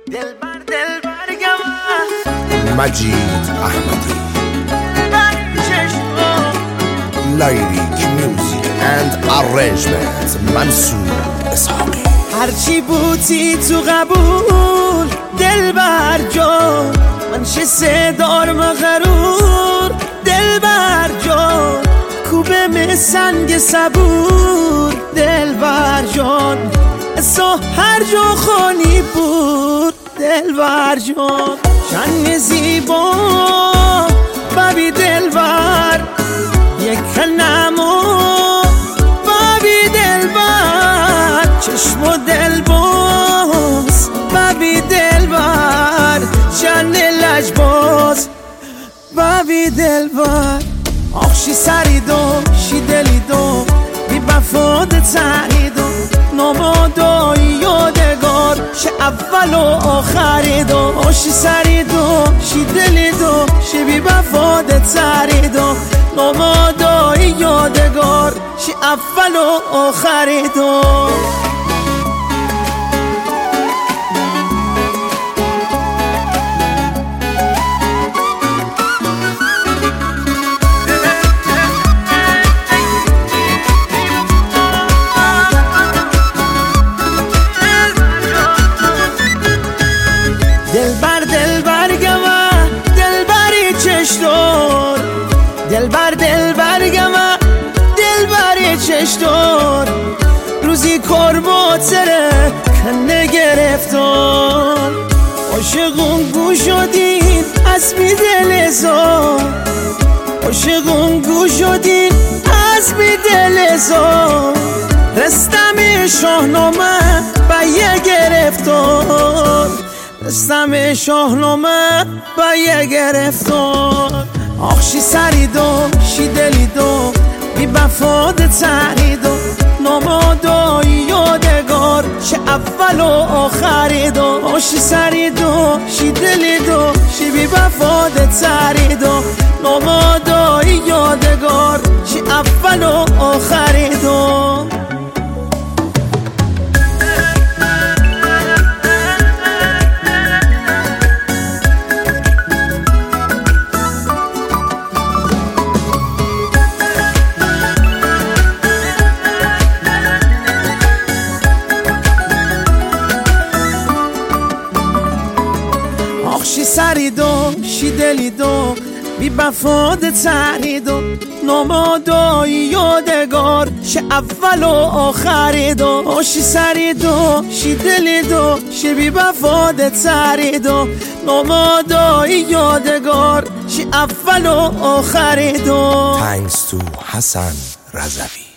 مجید احمدی لیریک میوزیک اند ارنجمنت منصور اسحاقی. هرچی بودی تو قبول دلبر جان، من چه صدار مغرور دلبر جان، کوبه می سنگ صبور دلبر جان، اسا هر جا خانی بود دلبر جان. چند زیبا بابی دلبر یک نمو بابی دلبر، چشم و دل باز بابی دلبر، چند لجباز بابی دلبر. آخشی سریدو شی دلیدو بی بفاد تریدو، نمادای یادگار شه اول و آخریدو. آخشی سریدو شی دلیدو شی بی بفاد تریدو، نمادای یادگار شه اول و آخریدو. دلبر دلبر گما دلبری چشتور، دلبر دلبر گما دلبری چشتور، روزی کرباتره کنه گرفتار. عاشقون گوش شدین از بی دل زار، عاشقون گوش شدین از بی دل زار، رستم شاهنامه با یه گرفتار، رستم شاهنامه با یه گرفتار. آخشی سریدو شی دلیدو بی بفاد تریدو، نمادای یادگار شه اول و آخریدو. آخشی سریدو شی دلیدو شی بی بفاد تریدو، نمادای یادگار شه اول و آخریدو. آخشی سریدو شی دلیدو بی بفاد تریدو، نمادای یادگار شه اول و آخریدو. آخشی سریدو شی دلیدو شی بی بفاد تریدو، نمادای یادگار شه اول و آخریدو. Thanks to حسن رضوی.